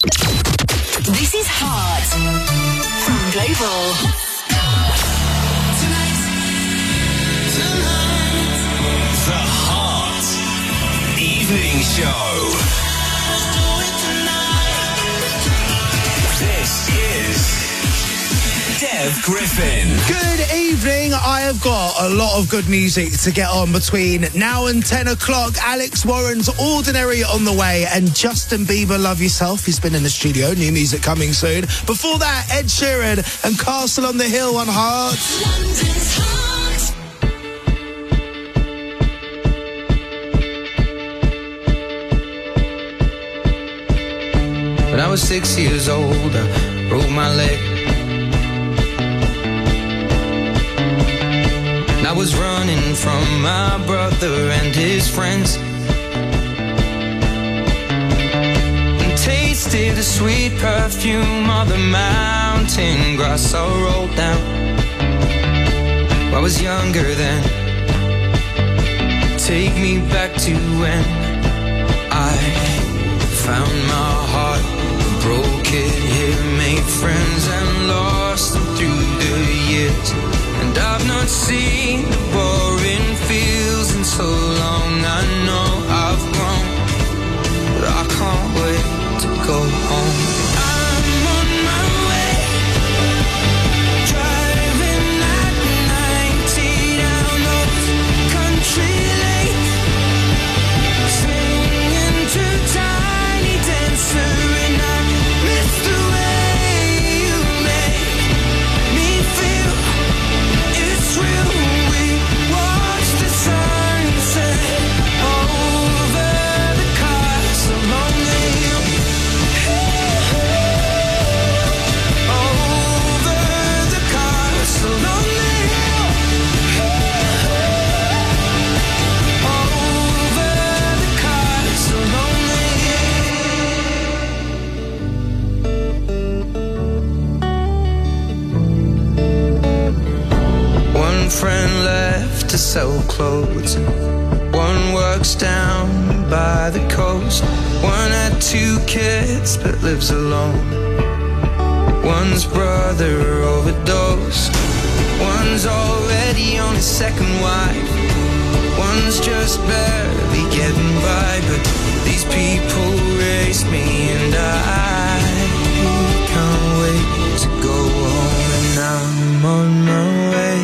This is Heart from Global. The Heart Evening Show. This is Dev Griffin. Good evening. I have got a lot of good music to get on between now and ten o'clock. Alex Warren's Ordinary on the way, and Justin Bieber, Love Yourself. He's been in the studio. New music coming soon. Before that, Ed Sheeran and Castle on the Hill on Heart. London's Heart. When I was six years old, I broke my leg. And I was running from my brother and his friends, and tasted the sweet perfume of the mountain grass I rolled down. I was younger then. Take me back to when I found my heart, broke it here, made friends and lost them through the years. And I've not seen the boring fields in so long. I know I've grown, but I can't wait to go home. I'm on my way, driving at ninety down those country lanes, singing to Tiny Dancer, and I miss the way you make me feel. sell clothes. One works down by the coast. One had two kids but lives alone. One's brother overdosed. One's already on his second wife. One's just barely getting by. But these people race me and I can't wait to go home. And I'm on my way.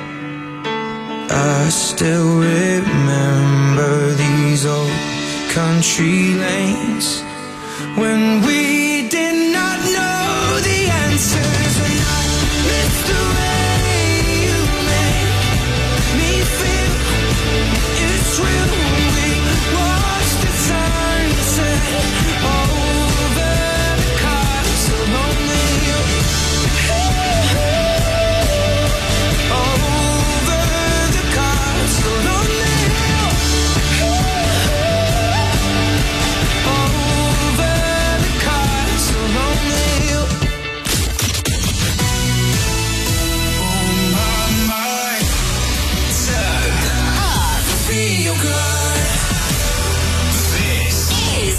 I still remember these old country lanes when we did not know the answers. And I miss the way you make me feel. It's real when we watch the sunset over the castle lonely. Over the castle lonely. Over the castle lonely. Oh my, my. Turn up. Feel good. This is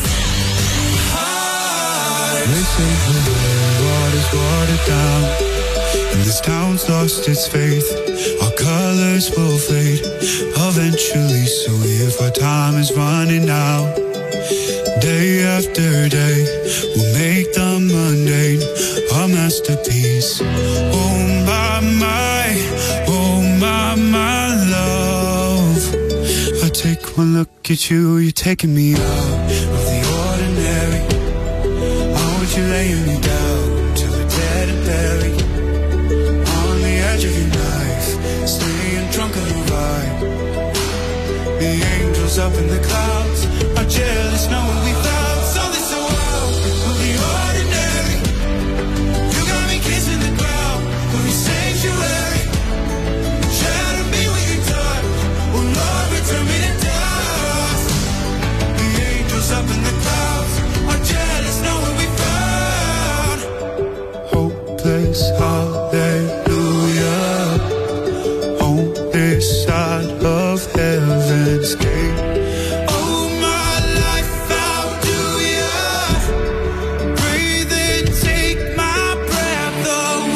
hard. Listen to the water's watered down, and this town's lost its faith. Our colors will fade eventually, so if our time is running out, day after day, we'll make the mundane a masterpiece. Oh my, my, oh my, my love. I take one look at you, you're taking me out of the ordinary. I want you laying me down till we're dead and buried. On the edge of your knife, staying drunk on your vibe. The angels up in the clouds are jealous knowing we found something so out of the ordinary. You got me kissing the ground of your sanctuary. Shadow me with your touch. Oh Lord, return me to dust. The angels up in the clouds are jealous knowing we found hopeless hallelujah on this side of heaven's gate. Oh my life, how do ya breathe and take my breath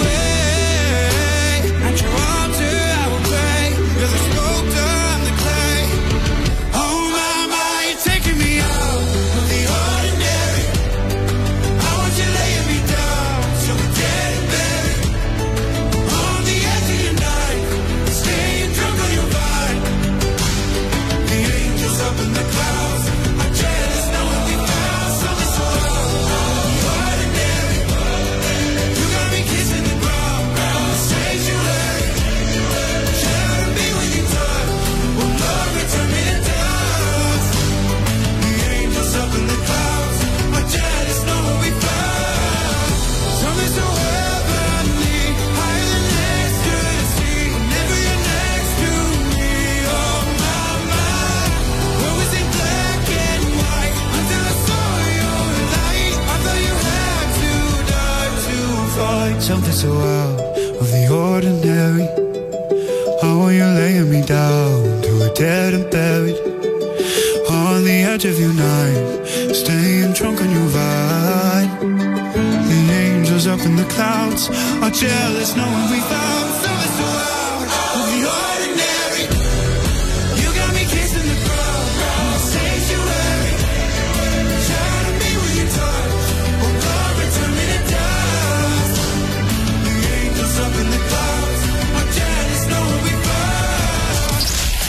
away? At your altar I will pray, you're the sculptor, I'm the clay. Oh my, my, you're taking me out of the ordinary. I want you laying me down till we're dead and buried. On the edge of your night, staying drunk on your vine. The angels up in the clouds are jealous knowing we found something so out of the ordinary. You got me kissing the ground of the sanctuary. Shadow me when you touch. Oh Lord, return me to dust. The angels up in the clouds are jealous knowing we found something so heavenly, higher than ecstasy. Whenever you're next to me, oh my, my. What was it black and white until I saw your light? I thought you had to die to fight something so out of the ordinary. How are you laying me down to a dead and buried? On the edge of your knife, staying drunk on your vine. The angels up in the clouds are jealous knowing we found something so out of the ordinary. You got me kissing the ground of the sanctuary. Shadow me with your touch. Oh Lord, return me to dust. The angels up in the clouds are jealous knowing we found.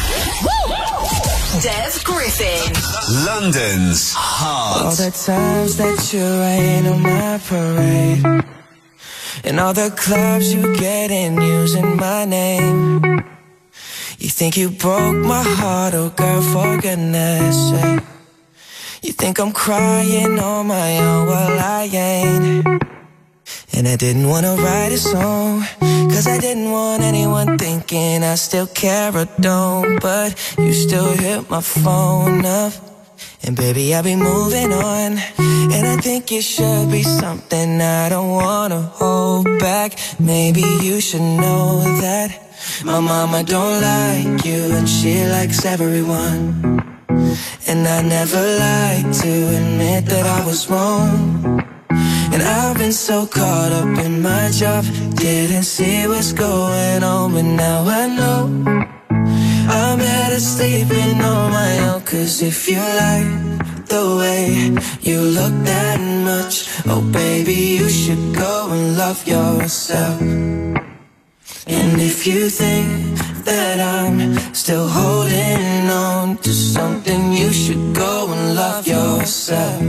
Dev Griffin. London's All heart. the times that you rain on my parade, and all the clubs you get in using my name. You think you broke my heart, oh girl, for goodness sake. You think I'm crying on my own, well I ain't. And I didn't wanna write a song, cause I didn't want anyone thinking I still care or don't. But you still hit my phone up, and baby I'll be moving on. And I think it should be something I don't wanna hold back. Maybe you should know that My mama don't like you and she likes everyone. And I never like to admit that I was wrong. And I've been so caught up in my job, didn't see what's going on, but now I know I'm better sleeping on my own. Cause if you like the way you look that much, oh baby, you should go and love yourself. And if you think that I'm still holding on to something, you should go and love yourself.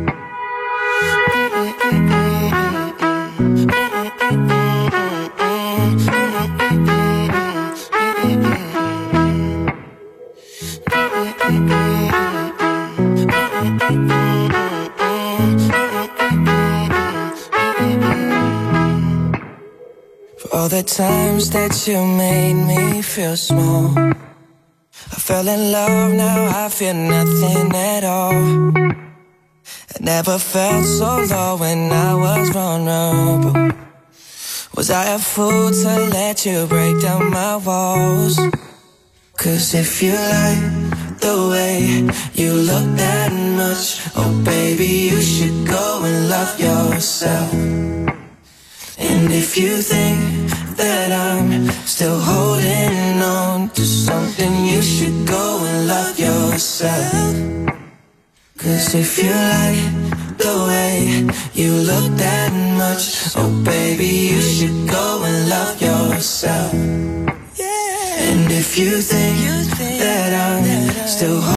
For all the times that you made me feel small, I fell in love, now I feel nothing at all. I never felt so low when I was vulnerable. Was I a fool to let you break down my walls? Cause if you like the way you look that much, oh baby, you should go and love yourself. And if you think that I'm still holding on to something, you should go and love yourself. Cause if you like the way you look that much, oh baby, you should go and love yourself. And if you think that I'm still